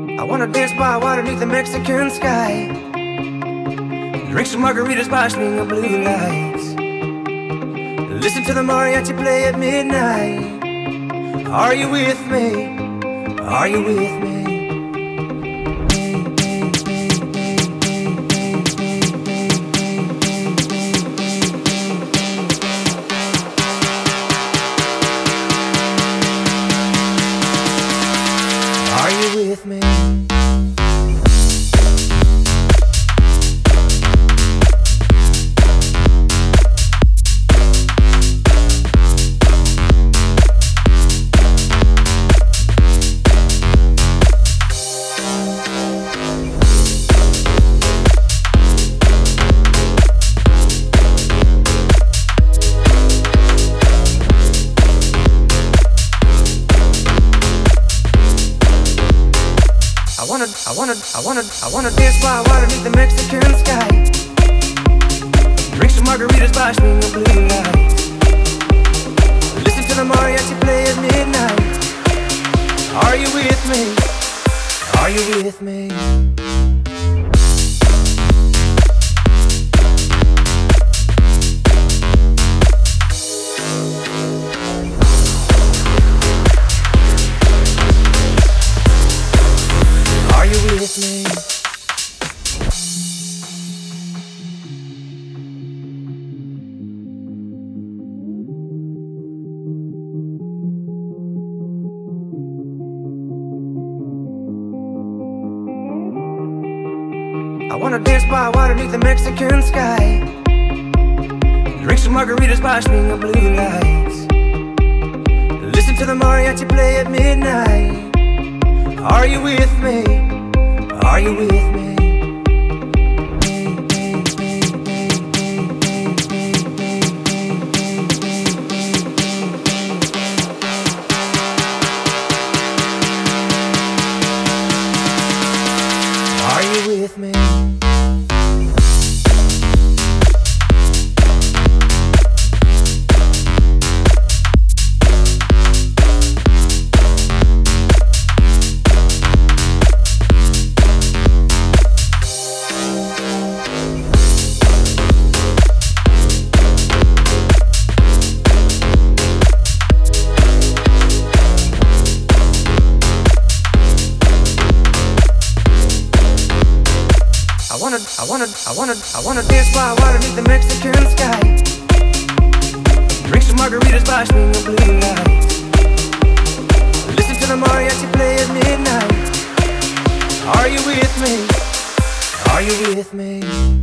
I wanna dance by water beneath the Mexican sky, drink some margaritas by a string of blue lights, listen to the mariachi play at midnight. Are you with me? Are you with me? Are you with me? I wanna dance by water beneath the Mexican sky, drink some margaritas by a string of blue lights, listen to the mariachi play at midnight. Are you with me? Are you with me? Are you with me? I wanna dance by water beneath the Mexican sky, drink some margaritas by a string of blue lights, listen to the mariachi play at midnight. Are you with me? Are you with me? Are you with me? I wanna dance by water beneath the Mexican sky, drink some margaritas by a string of blue lights, listen to the mariachi play at midnight. Are you with me? Are you with me?